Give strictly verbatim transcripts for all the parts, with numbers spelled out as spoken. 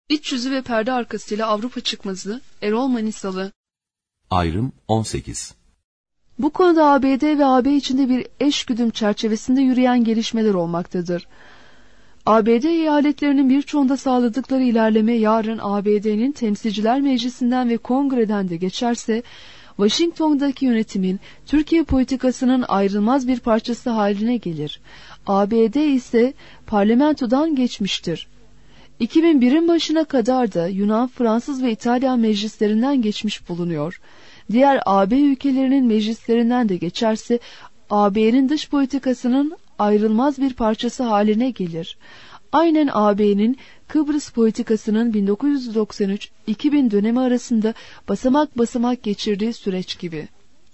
İç yüzü ve perde arkasıyla Avrupa çıkmazı Erol Manisalı. Ayrım on sekiz. Bu konuda A B D ve A B içinde bir eşgüdüm çerçevesinde yürüyen gelişmeler olmaktadır. A B D eyaletlerinin birçoğunda sağladıkları ilerleme yarın A B D'nin Temsilciler Meclisi'nden ve Kongre'den de geçerse, Washington'daki yönetimin Türkiye politikasının ayrılmaz bir parçası haline gelir. A B D ise parlamentodan geçmiştir. iki bin birin başına kadar da Yunan, Fransız ve İtalyan meclislerinden geçmiş bulunuyor. Diğer A B ülkelerinin meclislerinden de geçerse A B'nin dış politikasının ayrılmaz bir parçası haline gelir. Aynen A B'nin Kıbrıs politikasının bin dokuz yüz doksan üç iki bin dönemi arasında basamak basamak geçirdiği süreç gibi.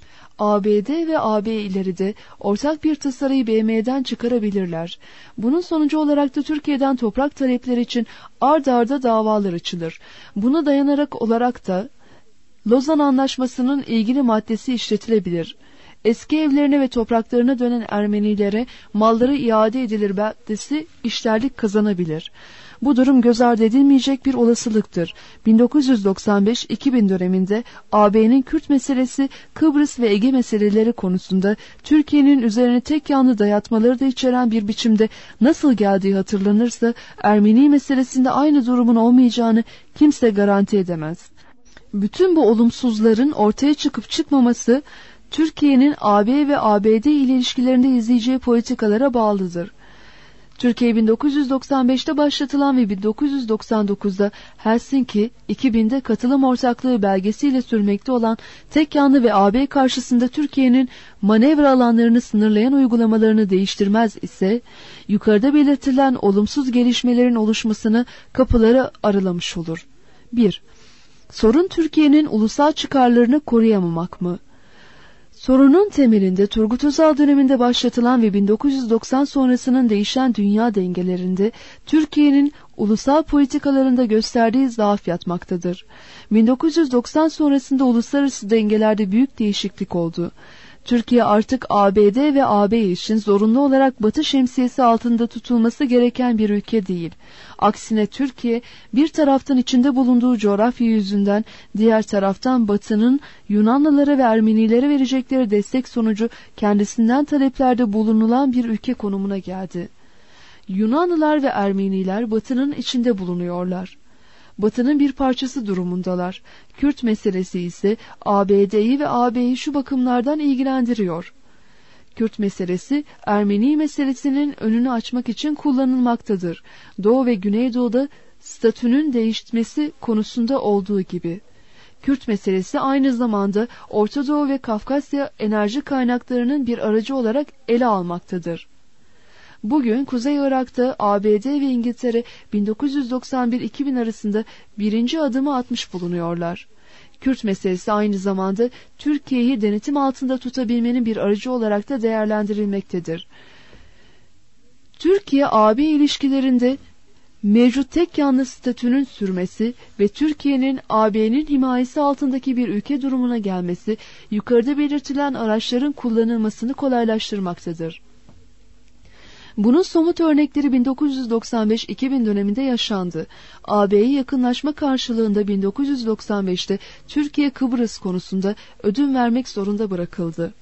A B D ve A B ileride ortak bir tasarıyı B M'den çıkarabilirler. Bunun sonucu olarak da Türkiye'den toprak talepleri için ard arda davalar açılır. Buna dayanarak olarak da Lozan Anlaşması'nın ilgili maddesi işletilebilir. Eski evlerine ve topraklarına dönen Ermenilere malları iade edilir maddesi işlerlik kazanabilir. Bu durum göz ardı edilmeyecek bir olasılıktır. bin dokuz yüz doksan beş iki bin döneminde A B'nin Kürt meselesi, Kıbrıs ve Ege meseleleri konusunda Türkiye'nin üzerine tek yanlı dayatmaları da içeren bir biçimde nasıl geldiği hatırlanırsa, Ermeni meselesinde aynı durumun olmayacağını kimse garanti edemez. Bütün bu olumsuzların ortaya çıkıp çıkmaması, Türkiye'nin A B ve A B D ile ilişkilerinde izleyeceği politikalara bağlıdır. Türkiye bin dokuz yüz doksan beşte başlatılan ve bin dokuz yüz doksan dokuzda Helsinki, iki binde katılım ortaklığı belgesiyle sürmekte olan tek yanlı ve A B karşısında Türkiye'nin manevra alanlarını sınırlayan uygulamalarını değiştirmez ise, yukarıda belirtilen olumsuz gelişmelerin oluşmasını kapıları aralamış olur. bir. Sorun Türkiye'nin ulusal çıkarlarını koruyamamak mı? Sorunun temelinde Turgut Özal döneminde başlatılan ve bin dokuz yüz doksan sonrasının değişen dünya dengelerinde Türkiye'nin ulusal politikalarında gösterdiği zaaf yatmaktadır. bin dokuz yüz doksan sonrasında uluslararası dengelerde büyük değişiklik oldu. Türkiye artık A B D ve A B için zorunlu olarak Batı şemsiyesi altında tutulması gereken bir ülke değil. Aksine Türkiye bir taraftan içinde bulunduğu coğrafya yüzünden, diğer taraftan Batı'nın Yunanlılara ve Ermenilere verecekleri destek sonucu kendisinden taleplerde bulunulan bir ülke konumuna geldi. Yunanlılar ve Ermeniler Batı'nın içinde bulunuyorlar. Batı'nın bir parçası durumundalar. Kürt meselesi ise A B D'yi ve A B'yi şu bakımlardan ilgilendiriyor. Kürt meselesi, Ermeni meselesinin önünü açmak için kullanılmaktadır. Doğu ve Güneydoğu'da statünün değişmesi konusunda olduğu gibi. Kürt meselesi aynı zamanda Orta Doğu ve Kafkasya enerji kaynaklarının bir aracı olarak ele almaktadır. Bugün Kuzey Irak'ta A B D ve İngiltere bin dokuz yüz doksan bir iki bin arasında birinci adımı atmış bulunuyorlar. Kürt meselesi aynı zamanda Türkiye'yi denetim altında tutabilmenin bir aracı olarak da değerlendirilmektedir. Türkiye-A B ilişkilerinde mevcut tek yanlı statünün sürmesi ve Türkiye'nin A B'nin himayesi altındaki bir ülke durumuna gelmesi, yukarıda belirtilen araçların kullanılmasını kolaylaştırmaktadır. Bunun somut örnekleri bin dokuz yüz doksan beş iki bin döneminde yaşandı. A B'ye yakınlaşma karşılığında bin dokuz yüz doksan beşte Türkiye Kıbrıs konusunda ödün vermek zorunda bırakıldı.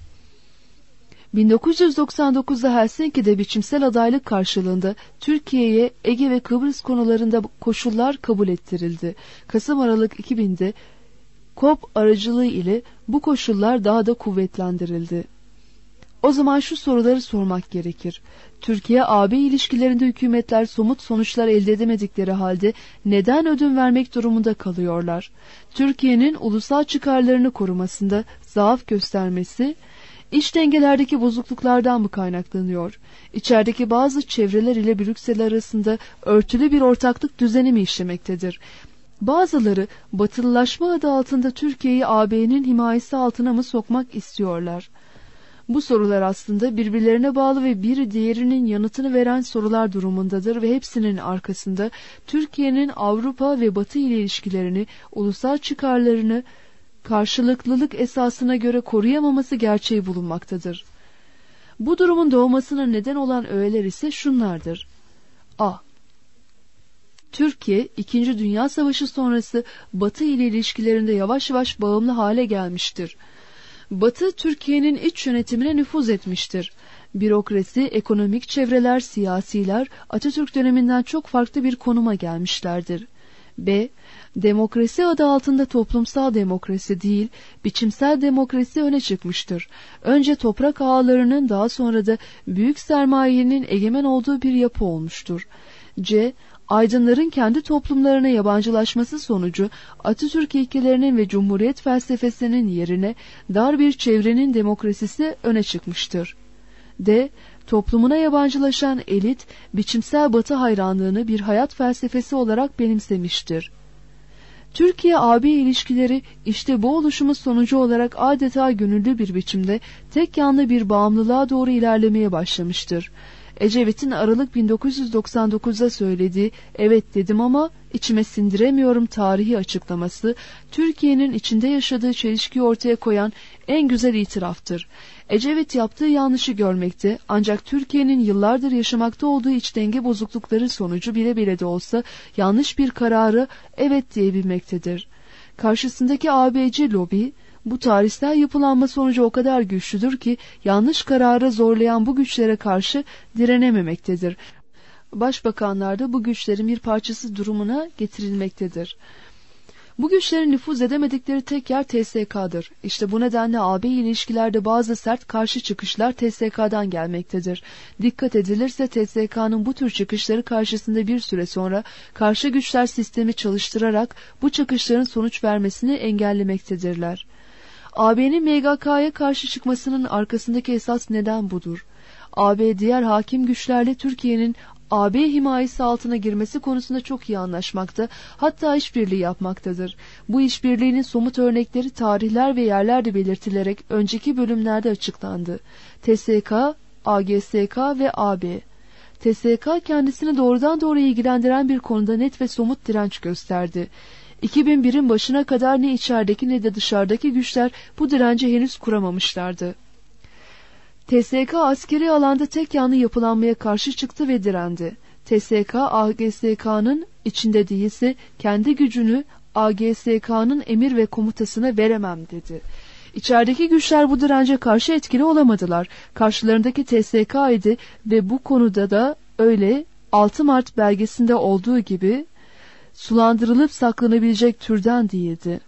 bin dokuz yüz doksan dokuzda Helsinki'de biçimsel adaylık karşılığında Türkiye'ye Ege ve Kıbrıs konularında koşullar kabul ettirildi. Kasım-Aralık iki binde K O P aracılığı ile bu koşullar daha da kuvvetlendirildi. O zaman şu soruları sormak gerekir. Türkiye-A B ilişkilerinde hükümetler somut sonuçlar elde edemedikleri halde neden ödün vermek durumunda kalıyorlar? Türkiye'nin ulusal çıkarlarını korumasında zaaf göstermesi, iç dengelerdeki bozukluklardan mı kaynaklanıyor? İçerideki bazı çevreler ile Brüksel arasında örtülü bir ortaklık düzeni mi işlemektedir? Bazıları batılılaşma adı altında Türkiye'yi A B'nin himayesi altına mı sokmak istiyorlar? Bu sorular aslında birbirlerine bağlı ve biri diğerinin yanıtını veren sorular durumundadır ve hepsinin arkasında Türkiye'nin Avrupa ve Batı ile ilişkilerini, ulusal çıkarlarını karşılıklılık esasına göre koruyamaması gerçeği bulunmaktadır. Bu durumun doğmasına neden olan öğeler ise şunlardır. A. Türkiye, İkinci Dünya Savaşı sonrası Batı ile ilişkilerinde yavaş yavaş bağımlı hale gelmiştir. Batı, Türkiye'nin iç yönetimine nüfuz etmiştir. Bürokrasi, ekonomik çevreler, siyasiler Atatürk döneminden çok farklı bir konuma gelmişlerdir. B. Demokrasi adı altında toplumsal demokrasi değil, biçimsel demokrasi öne çıkmıştır. Önce toprak ağalarının, daha sonra da büyük sermayenin egemen olduğu bir yapı olmuştur. C. Aydınların kendi toplumlarına yabancılaşması sonucu Atatürk ilkelerinin ve Cumhuriyet felsefesinin yerine dar bir çevrenin demokrasisi öne çıkmıştır. D. Toplumuna yabancılaşan elit, biçimsel Batı hayranlığını bir hayat felsefesi olarak benimsemiştir. Türkiye-A B ilişkileri işte bu oluşumun sonucu olarak adeta gönüllü bir biçimde tek yanlı bir bağımlılığa doğru ilerlemeye başlamıştır. Ecevit'in Aralık bin dokuz yüz doksan dokuz'da söylediği "evet dedim ama içime sindiremiyorum" tarihi açıklaması, Türkiye'nin içinde yaşadığı çelişkiyi ortaya koyan en güzel itiraftır. Ecevit yaptığı yanlışı görmekte, ancak Türkiye'nin yıllardır yaşamakta olduğu iç denge bozuklukları sonucu bile bile de olsa yanlış bir kararı evet diyebilmektedir. Karşısındaki A B'ci lobi, bu tarihsel yapılanma sonucu o kadar güçlüdür ki yanlış kararı zorlayan bu güçlere karşı direnememektedir. Başbakanlar da bu güçlerin bir parçası durumuna getirilmektedir. Bu güçlerin nüfuz edemedikleri tek yer T S K'dır. İşte bu nedenle A B ilişkilerde bazı sert karşı çıkışlar T S K'dan gelmektedir. Dikkat edilirse T S K'nın bu tür çıkışları karşısında bir süre sonra karşı güçler sistemi çalıştırarak bu çıkışların sonuç vermesini engellemektedirler. A B'nin M G K'ya karşı çıkmasının arkasındaki esas neden budur. A B diğer hakim güçlerle Türkiye'nin A B himayesi altına girmesi konusunda çok iyi anlaşmakta, hatta işbirliği yapmaktadır. Bu işbirliğinin somut örnekleri tarihler ve yerlerde belirtilerek önceki bölümlerde açıklandı. T S K, A G S K ve A B. T S K kendisini doğrudan doğruya ilgilendiren bir konuda net ve somut direnç gösterdi. iki bin bir'in başına kadar ne içerideki ne de dışarıdaki güçler bu direnci henüz kuramamışlardı. T S K askeri alanda tek yanlı yapılanmaya karşı çıktı ve direndi. T S K, A G S K'nın içinde değilse kendi gücünü A G S K'nın emir ve komutasına veremem dedi. İçerideki güçler bu dirence karşı etkili olamadılar. Karşılarındaki T S K idi ve bu konuda da öyle altı Mart belgesinde olduğu gibi sulandırılıp saklanabilecek türden değildi.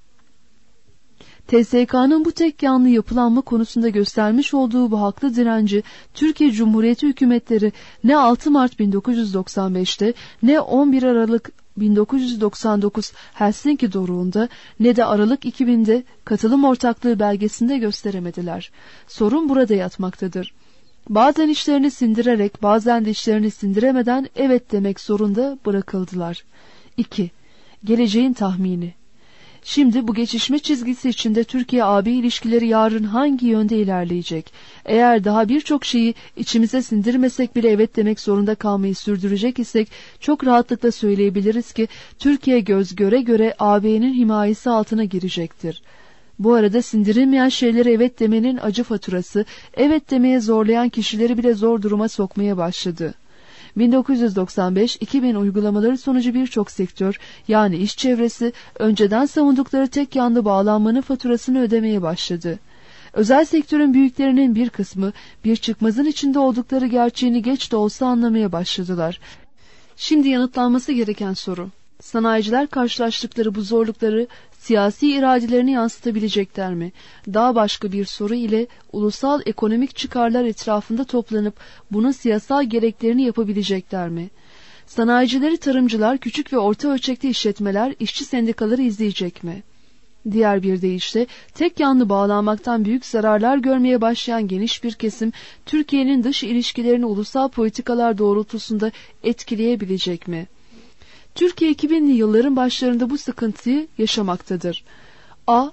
T S K'nın bu tek yanlı yapılanma konusunda göstermiş olduğu bu haklı direnci Türkiye Cumhuriyeti hükümetleri ne altı Mart bin dokuz yüz doksan beş'te ne on bir Aralık bin dokuz yüz doksan dokuz Helsinki doruğunda ne de Aralık iki bin'de katılım ortaklığı belgesinde gösteremediler. Sorun burada yatmaktadır. Bazen işlerini sindirerek, bazen de işlerini sindiremeden evet demek zorunda bırakıldılar. iki. Geleceğin tahmini. Şimdi bu geçişme çizgisi içinde Türkiye-A B ilişkileri yarın hangi yönde ilerleyecek? Eğer daha birçok şeyi içimize sindirmesek bile evet demek zorunda kalmayı sürdürecek isek çok rahatlıkla söyleyebiliriz ki Türkiye göz göre göre A B'nin himayesi altına girecektir. Bu arada sindirilmeyen şeylere evet demenin acı faturası, evet demeye zorlayan kişileri bile zor duruma sokmaya başladı. bin dokuz yüz doksan beş iki bin uygulamaları sonucu birçok sektör, yani iş çevresi, önceden savundukları tek yanlı bağlanmanın faturasını ödemeye başladı. Özel sektörün büyüklerinin bir kısmı, bir çıkmazın içinde oldukları gerçeğini geç de olsa anlamaya başladılar. Şimdi yanıtlanması gereken soru, sanayiciler karşılaştıkları bu zorlukları siyasi iradelerini yansıtabilecekler mi? Daha başka bir soru ile ulusal ekonomik çıkarlar etrafında toplanıp bunun siyasal gereklerini yapabilecekler mi? Sanayicileri tarımcılar, küçük ve orta ölçekli işletmeler, işçi sendikaları izleyecek mi? Diğer bir deyişle tek yanlı bağlanmaktan büyük zararlar görmeye başlayan geniş bir kesim Türkiye'nin dış ilişkilerini ulusal politikalar doğrultusunda etkileyebilecek mi? Türkiye iki binli yılların başlarında bu sıkıntıyı yaşamaktadır. A.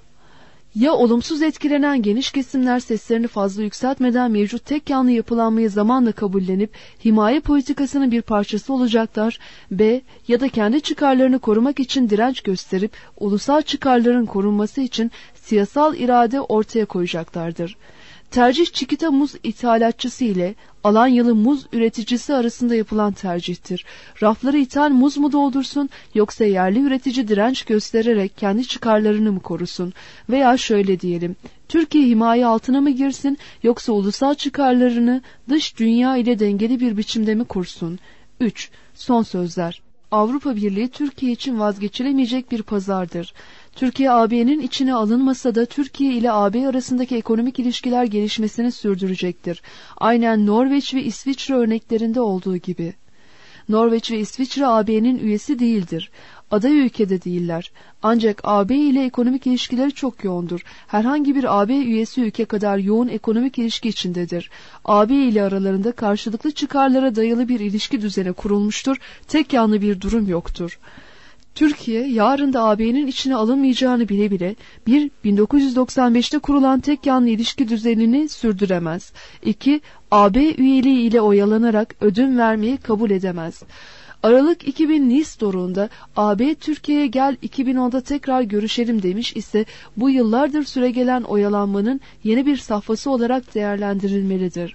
Ya olumsuz etkilenen geniş kesimler seslerini fazla yükseltmeden mevcut tek yanlı yapılanmayı zamanla kabullenip himaye politikasının bir parçası olacaklar. B. Ya da kendi çıkarlarını korumak için direnç gösterip ulusal çıkarların korunması için siyasal irade ortaya koyacaklardır. Tercih Çikita muz ithalatçısı ile Alanyalı muz üreticisi arasında yapılan tercihtir. Rafları ithal muz mu doldursun yoksa yerli üretici direnç göstererek kendi çıkarlarını mı korusun? Veya şöyle diyelim, Türkiye himaye altına mı girsin yoksa ulusal çıkarlarını dış dünya ile dengeli bir biçimde mi kursun? üç. Son sözler. Avrupa Birliği Türkiye için vazgeçilemeyecek bir pazardır. Türkiye A B'nin içine alınmasa da Türkiye ile A B arasındaki ekonomik ilişkiler gelişmesini sürdürecektir. Aynen Norveç ve İsviçre örneklerinde olduğu gibi. Norveç ve İsviçre A B'nin üyesi değildir. Aday ülkede değiller. Ancak A B ile ekonomik ilişkileri çok yoğundur. Herhangi bir A B üyesi ülke kadar yoğun ekonomik ilişki içindedir. A B ile aralarında karşılıklı çıkarlara dayalı bir ilişki düzeni kurulmuştur. Tek yanlı bir durum yoktur. Türkiye, yarın da A B'nin içine alınmayacağını bile bile bir bin dokuz yüz doksan beşte kurulan tek yanlı ilişki düzenini sürdüremez. iki. A B üyeliği ile oyalanarak ödün vermeyi kabul edemez. Aralık iki bin Nice doruğunda A B Türkiye'ye gel iki bin onda tekrar görüşelim demiş ise bu yıllardır süregelen oyalanmanın yeni bir safhası olarak değerlendirilmelidir.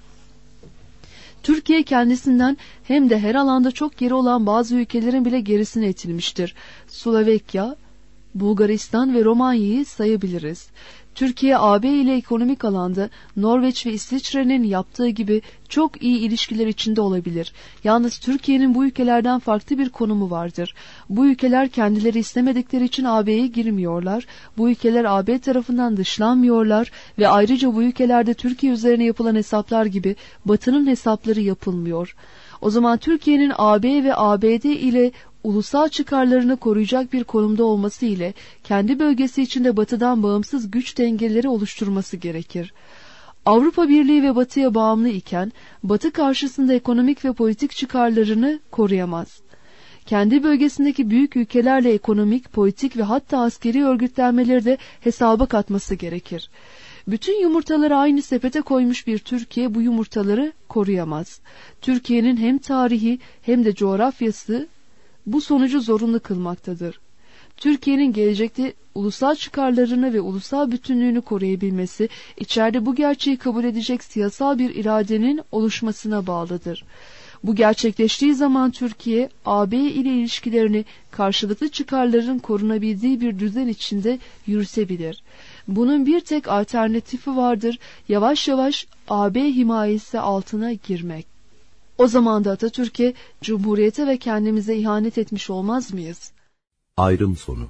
Türkiye kendisinden hem de her alanda çok geri olan bazı ülkelerin bile gerisine itilmiştir. Slovakya, Bulgaristan ve Romanya'yı sayabiliriz. Türkiye A B ile ekonomik alanda Norveç ve İsviçre'nin yaptığı gibi çok iyi ilişkiler içinde olabilir. Yalnız Türkiye'nin bu ülkelerden farklı bir konumu vardır. Bu ülkeler kendileri istemedikleri için A B'ye girmiyorlar. Bu ülkeler A B tarafından dışlanmıyorlar ve ayrıca bu ülkelerde Türkiye üzerine yapılan hesaplar gibi Batı'nın hesapları yapılmıyor. O zaman Türkiye'nin A B ve A B D ile ulusal çıkarlarını koruyacak bir konumda olması ile kendi bölgesi içinde Batı'dan bağımsız güç dengeleri oluşturması gerekir. Avrupa Birliği ve Batı'ya bağımlı iken Batı karşısında ekonomik ve politik çıkarlarını koruyamaz. Kendi bölgesindeki büyük ülkelerle ekonomik, politik ve hatta askeri örgütlenmeleri de hesaba katması gerekir. Bütün yumurtaları aynı sepete koymuş bir Türkiye bu yumurtaları koruyamaz. Türkiye'nin hem tarihi hem de coğrafyası bu sonucu zorunlu kılmaktadır. Türkiye'nin gelecekte ulusal çıkarlarını ve ulusal bütünlüğünü koruyabilmesi, içeride bu gerçeği kabul edecek siyasal bir iradenin oluşmasına bağlıdır. Bu gerçekleştiği zaman Türkiye, A B ile ilişkilerini karşılıklı çıkarların korunabildiği bir düzen içinde yürütebilir. Bunun bir tek alternatifi vardır, yavaş yavaş A B himayesi altına girmek. O zaman da Atatürk'e, Cumhuriyete ve kendimize ihanet etmiş olmaz mıyız? Ayrım sonu.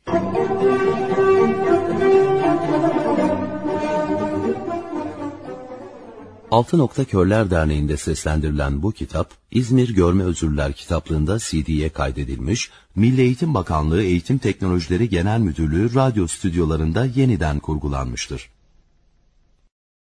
Altı Nokta Körler Derneği'nde seslendirilen bu kitap, İzmir Görme Özürler kitaplığında C D'ye kaydedilmiş, Milli Eğitim Bakanlığı Eğitim Teknolojileri Genel Müdürlüğü radyo stüdyolarında yeniden kurgulanmıştır.